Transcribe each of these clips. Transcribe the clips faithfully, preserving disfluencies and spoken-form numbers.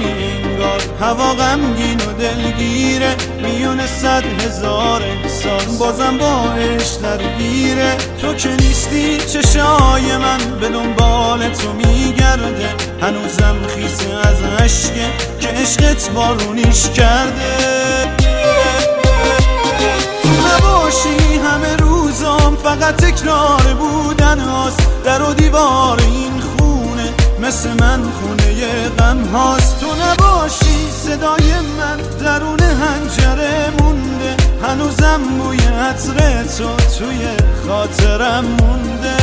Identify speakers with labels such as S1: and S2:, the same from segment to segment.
S1: انگار هوا غمگین و دلگیره، میونه صد هزار سال بازم با عشق درگیره. تو که نیستی چشای من به دنبال تو میگرده، هنوزم خیسه از عشقه که عشقت بارونیش کرده. تو نباشی همه روزام فقط تکرار بودن هاست، در و دیوار این خونه مثل من خونه غم هاست. تو نباشی صدای من درون حنجره مونده، هنوزم بوی عطر تو توی خاطرم مونده.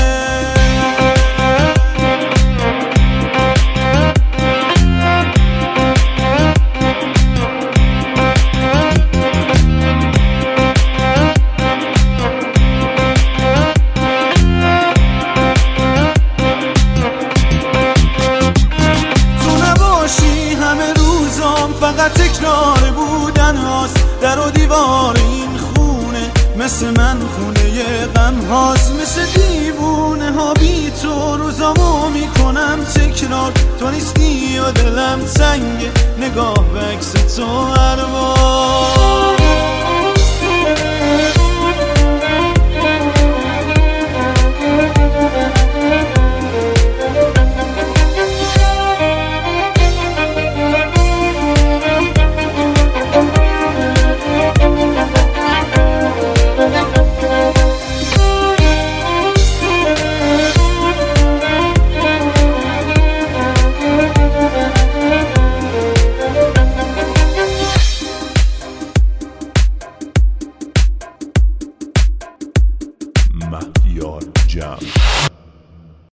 S1: فقط تکرار بودن هاست، در و دیوار این خونه مثل من خونه غم هاست. مثل دیوونه ها بی تو روزامو میکنم تکرار، تو نیستی و دلم تنگه نگاه به عکس تو هر بار.
S2: مهیار جمع